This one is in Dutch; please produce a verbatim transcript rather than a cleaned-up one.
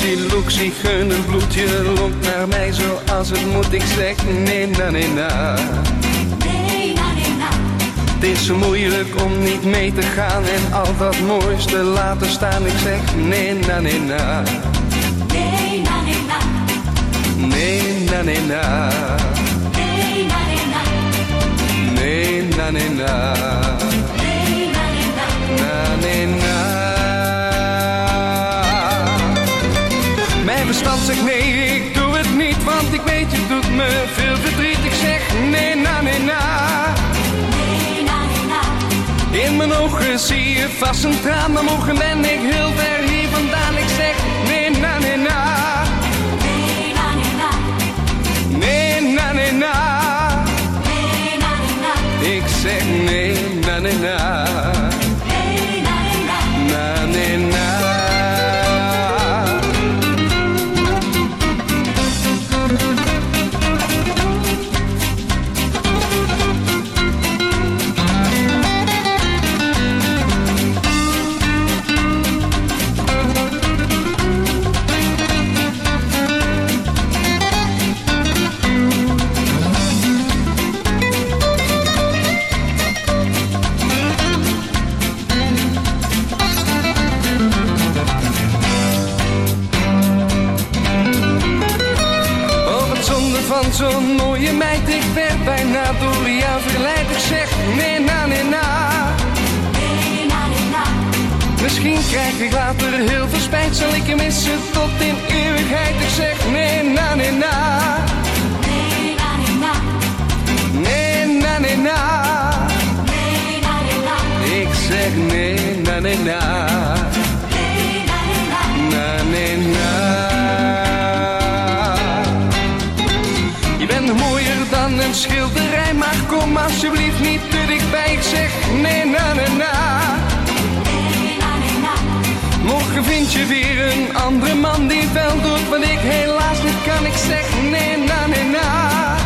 Luxie, Luxie, gun een bloedje, lonkt naar mij zoals het moet. Ik zeg nee, na, nee, na. Nee, na, nee, na. Het is zo moeilijk om niet mee te gaan en al dat moois te laten staan. Ik zeg nee, na, nee, na. Nee, na, nee, na. Nee, na, nee, na. Nee, na, nee, na. Nee, na, nee, na. Nee, na, nee, na. Na, nee, na. Mijn verstand zegt nee, ik doe het niet, want ik weet je doet me veel verdriet. Ik zeg nee, na, nee, na. Nee, na, nee, na. In mijn ogen zie je vast een traan, maar morgen ben ik heel ver hier vandaan. Ik zeg nee, na, nee, na. Nee, na, nee, na. Nee, na, nee, na. Nee, na, nee, na. Ik zeg nee, na, nee, na. Nee, na, nee, na. Na, nee, na. Van zo'n mooie meid, ik werd bijna door jou verleid. Ik zeg nee, na, nee, na. Nee, na, nee, na. Misschien krijg ik later heel veel spijt, zal ik je missen tot in eeuwigheid. Ik zeg nee, na, nee, na. Nee, na, nee, na. Nee, na, nee, na. Nee, na, nee, na. Ik zeg nee, na, nee, na. Nee, na, nee, na. Na, nee, na. Je bent mooier dan een schilderij, maar kom alsjeblieft niet te dichtbij. Ik zeg nee, na, nee, na. Nee, na, nee, na. Morgen vind je weer een andere man die wel doet wat ik helaas niet kan. Ik zeg nee, na, nee, na.